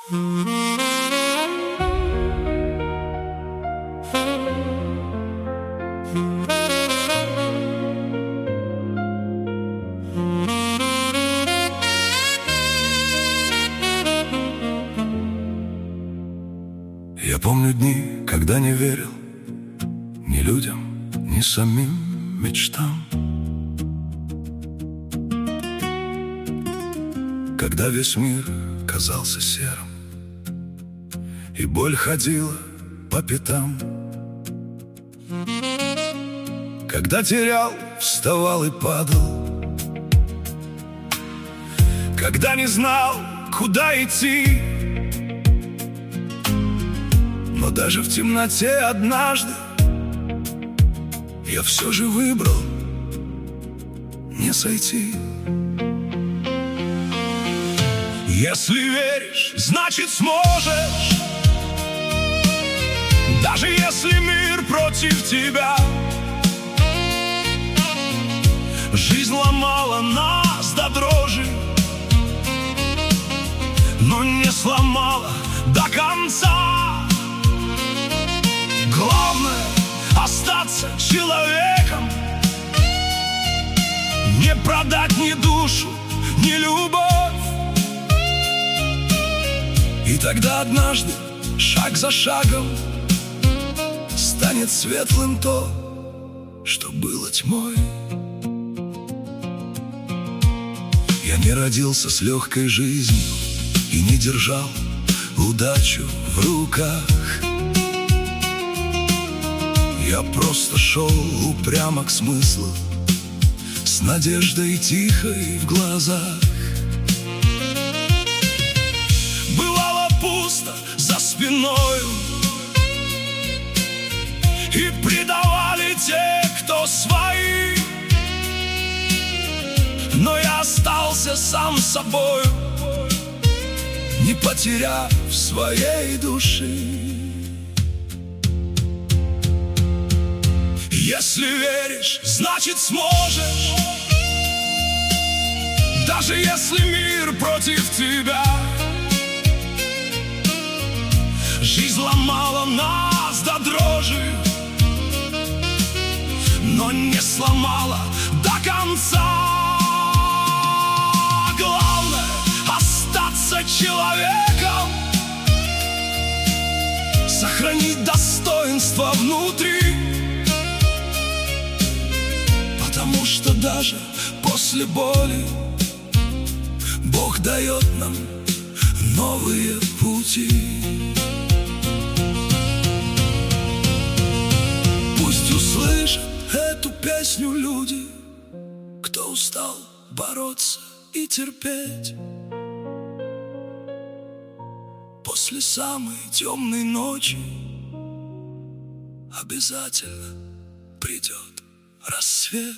Я помню дни, когда не верил ни людям, ни самим мечтам, когда весь мир казался серым и боль ходила по пятам, когда терял, вставал и падал, когда не знал, куда идти. Но даже в темноте однажды я все же выбрал не сойти. Если веришь, значит сможешь, даже если мир против тебя. Жизнь ломала нас до дрожи, но не сломала до конца. Главное — остаться человеком, не продать ни душу, ни любовь. И тогда однажды, шаг за шагом, станет светлым то, что было тьмой. Я не родился с легкой жизнью и не держал удачу в руках. Я просто шел упрямо к смыслу, с надеждой тихой в глазах. Бывало пусто за спиною, и предавали те, кто свои. Но я остался сам собою, не потеряв своей души. Если веришь, значит сможешь, даже если мир против тебя. Жизнь ломала нас до дрожи, но не сломала до конца. Главное — остаться человеком, сохранить достоинство внутри. Потому что даже после боли Бог дает нам новые пути. Пусть услышат эту песню люди, кто устал бороться и терпеть. После самой темной ночи обязательно придет рассвет.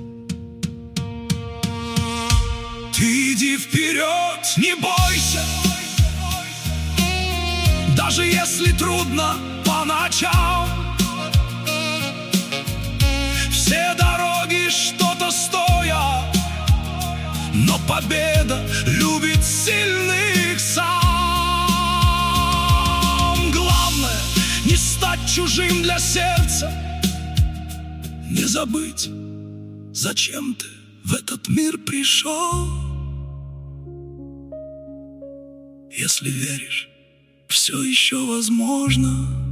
Ты иди вперед, не бойся, даже если трудно по ночам. Все дороги что-то стоят, но победа любит сильных сам. Главное — не стать чужим для сердца, не забыть, зачем ты в этот мир пришел. Если веришь, все еще возможно.